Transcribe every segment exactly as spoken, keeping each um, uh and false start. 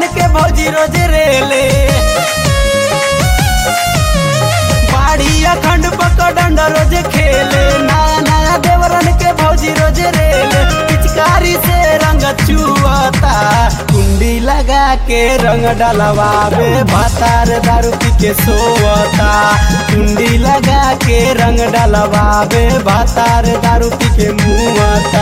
के भौजी रोज रेले बाड़ी अखंड पकड़ डंडा रोज खेले नया नया देवरन के भौजी रोज रेले पिचकारी से रंग चुआता कुंडी लगा के रंग डलवावे भातार दारू पी के सोवता कुंडी लगा के रंग डलवावे भातार दारू पी के मुआता।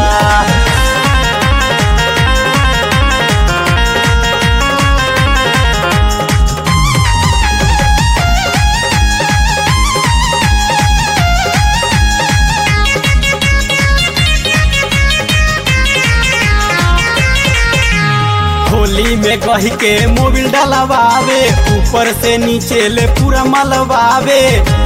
होली में कही के मोबिल डलवावे ऊपर से नीचे ले पूरा मलवावे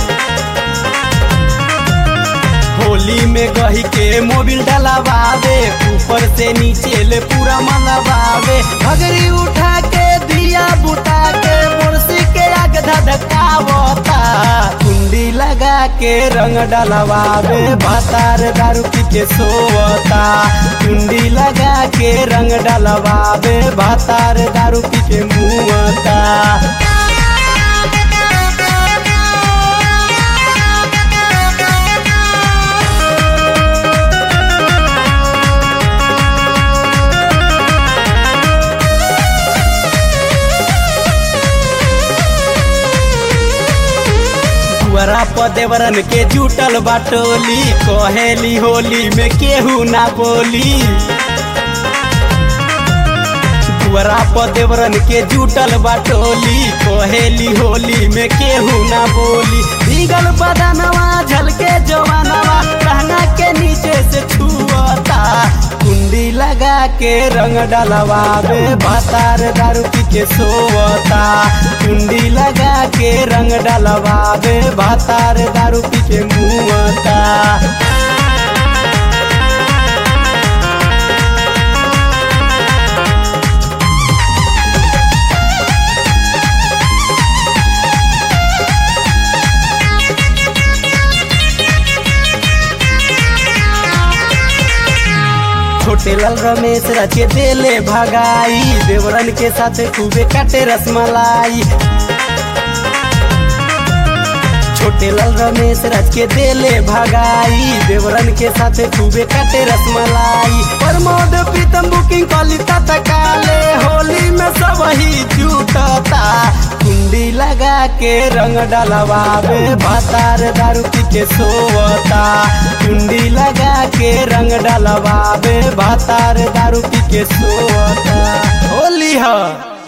होली में कही के मोबिल डलवावे ऊपर से नीचे ले पूरा मलवावे घगरी उठा के दिया बुता के मुर्सी के आग धधकावता कुंडी लगा के रंग डलवावे भातार दारू पी के सोवता कुंडी लगा के रंग डलवावे भातार दारू पी के मुआता। दुआरा पर देवरन के जुटल बाटोली कहेली होली में केहू ना बोली दुआरा पर देवरन के जुटल बाटोली कहेली होली में केहू ना बोली भीगल बदनवा झलके जवानवा रहना के नीचे से छुअता कुंडी लगा के रंग डलवावे भातार दारू पी के सोवता कुंडी लगा के रंग डलवावे भातार दारू पी के मुआता। छोटे लाल रमेश रचे देले भगाई देवरन के साथ खूबे काटे रसमलाई छोटे लाल रमेश रच के देले भगाई देवरन के साथ खूबे काटे रसमलाई प्रमोद प्रीतम बुकिंग कलिता तकाले होली में सब ही जुटता कुंडी लगा के रंग डलवावे भातार दारू पी के सोवता कुंडी लगा के रंग डलवावे भातार दारू पी के सोवता। होली है।